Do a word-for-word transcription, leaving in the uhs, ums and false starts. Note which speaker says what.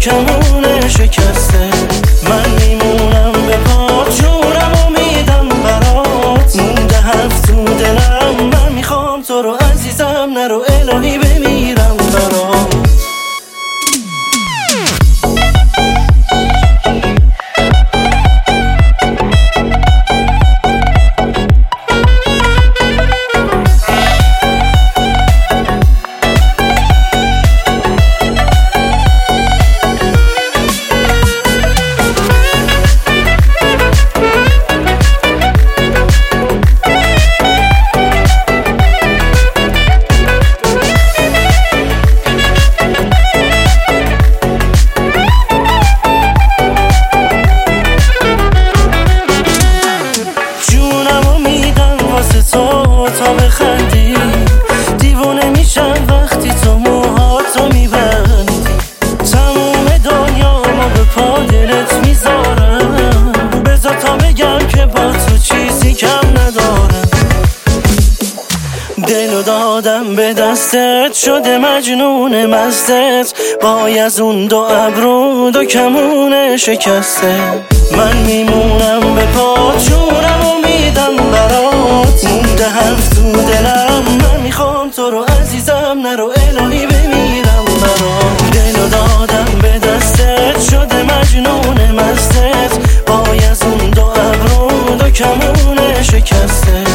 Speaker 1: کمونه شکسته. من میمونم به پات، جونم و میدم برات، مونده حرف تو دلم. من میخوام تو رو عزیزم، نرو الهی بمیرم برات. تا بخندی دیوونه میشم وقتی تو موهاتو میبندی. تموم دنیا ما به پا دلت میذارم، بذار تا بگم که با تو چیزی کم ندارم. دلو دادم به دستت، شده مجنون مستت، وای از اون دو ابرو دو کمونه شکسته. من میمونم به پا، جونم و میدم برات، مونده حرف تو دلم. من میخوام تو رو عزیزم، نرو الهی بمیرم برات. دلو دادم به دستت، شده مجنون مستت، وای از اون دو ابرو دو کمونه شکسته.